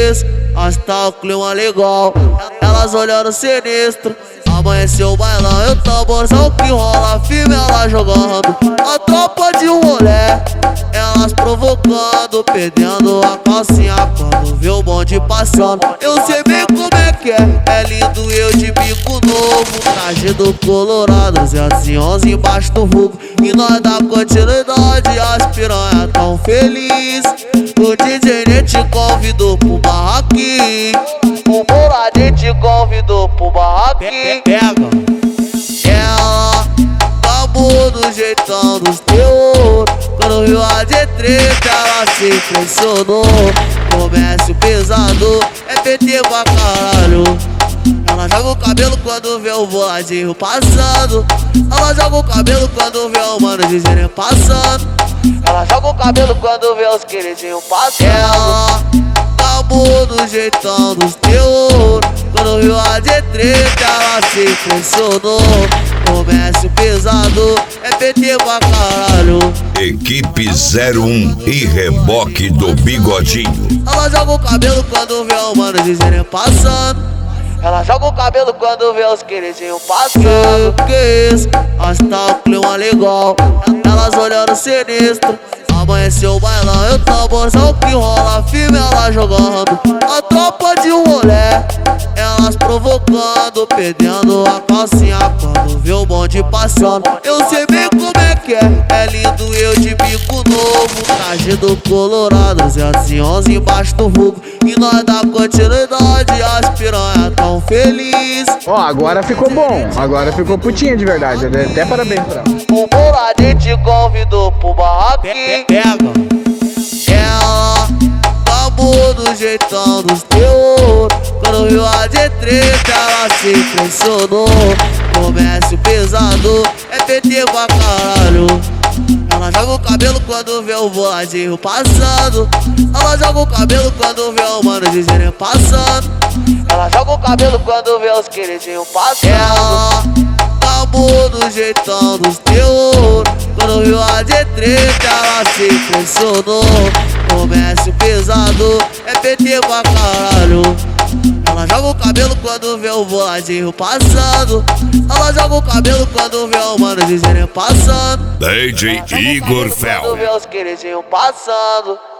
quis, hasta o clima legal. Elas olhando sinistro. Amanheceu o bailão e o tamborzão que rola, firme ela jogando. A tropa de rolé, elas provocando, perdendo a calcinha quando vê o bonde passando. Eu sei bem como é que é lindo eu de bico novo, traje do Colorado, 211 embaixo do vulgo. E nós dá continuidade, as piranha tão feliz. O DJ nem te convidou pro barraquinho, o Moradinho te convidou pro barraquinho. Pega. Ela acabou do jeitão dos teus. Quando viu a de treta, ela se impressionou. Comércio pesado, é PT pra caralho. Ela joga o cabelo quando vê o boladinho passando. Ela joga o cabelo quando vê o mano dizendo passando. Ela joga o cabelo quando vê os queridinhos passando. Ela acabou do jeitão dos teus. Quando viu a de treta, ela se impressionou. Comércio pesado, é PT pra caralho. Equipe 01 e reboque do Bigodinho. Ela joga o cabelo quando vê o mano dizendo passando. Ela joga o cabelo quando vê os queridinhos passando. Que isso, hasta o clima legal. Elas olhando sinistro. Amanheceu o bailão e o tamborzão que rola, firme ela jogando. A tropa de rolé, elas provocando, perdendo a calcinha quando vê o bonde passando. Eu sei bem como é que é lindo eu de bico novo, traje do Colorado, 211 embaixo do vulgo. E nós dá continuidade, as piranha tão feliz. Ó, agora ficou bom, agora ficou putinha de verdade, até parabéns pra ela. O Moradinho te convidou pro barraquinho. Pega. Ela acabou do jeitão dos teus. Quando viu a de treta, ela se impressionou. Comércio pesado, é PT pra caralho. Ela joga o cabelo quando vê o boladinho passando. Ela joga o cabelo quando vê o mano dizendo passando. Ela joga o cabelo quando vê os queridinhos passando. Ela acabou do jeitão dos teus. Quando viu a de treta, ela se impressionou. Comércio pesado, é PT pra caralho. Ela joga o cabelo quando vê o boladinho passando. Ela joga o cabelo quando vê o mano dizendo passando. DJ Igor Quando Fel. vê os queridinhos passando.